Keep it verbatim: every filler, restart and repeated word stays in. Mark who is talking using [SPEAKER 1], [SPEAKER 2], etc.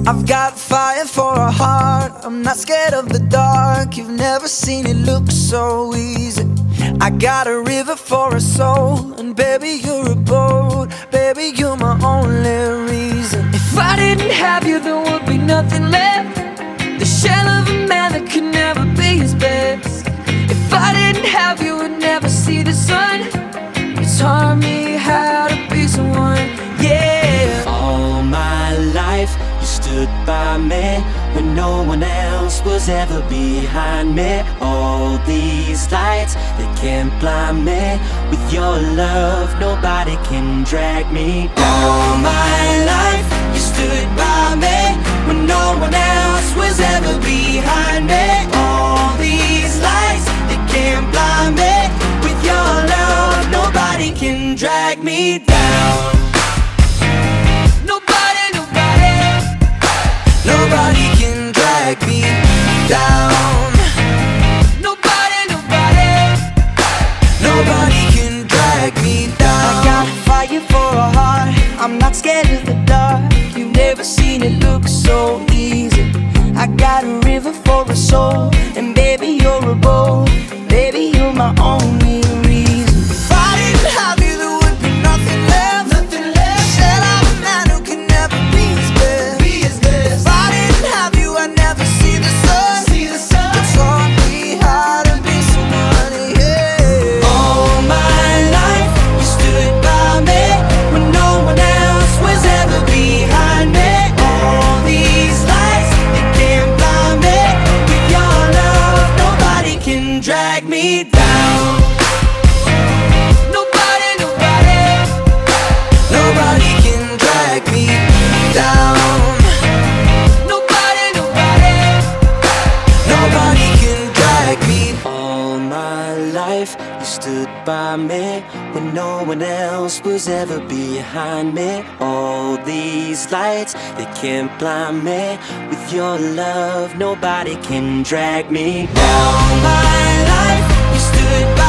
[SPEAKER 1] I've got fire for a heart, I'm not scared of the dark. You've never seen it look so easy. I got a river for a soul, and baby you're a boat. Baby you're my only reason. If I didn't have you there would be nothing left, the shell of a man that could never be his best. If I didn't have you would never see the sun. You taught me how to be someone, yeah.
[SPEAKER 2] All my life you stood by me when no one else was ever behind me. All these lights, they can't blind me. With your love, nobody can drag me down. All my life, you stood by me when no one else was ever behind me. All these lights, they can't blind me. With your love, nobody can drag me down.
[SPEAKER 1] Nobody can drag me down. Nobody, nobody, nobody can drag me down. I got fire for a heart, I'm not scared of the dark. You've never seen it look so easy. I got a river for a soul, and baby you're a boat. Baby you're my only reason. If I didn't have you there would be nothing left, nothing left. Shell of a man who can never be his best, be his best. If I didn't have you I'd never see the sun, see the sun. You taught me how to be someone, yeah.
[SPEAKER 2] All my life you stood by me when no one else was ever behind me. All these lights, they can't blind me. With your love, nobody can drag me down.
[SPEAKER 1] Nobody, nobody, nobody can drag me down. Nobody, nobody, nobody can drag me.
[SPEAKER 2] All my life you stood by me when no one else was ever behind me. All these lights, they can't blind me. With your love, nobody can drag me down.
[SPEAKER 1] All my life you stood by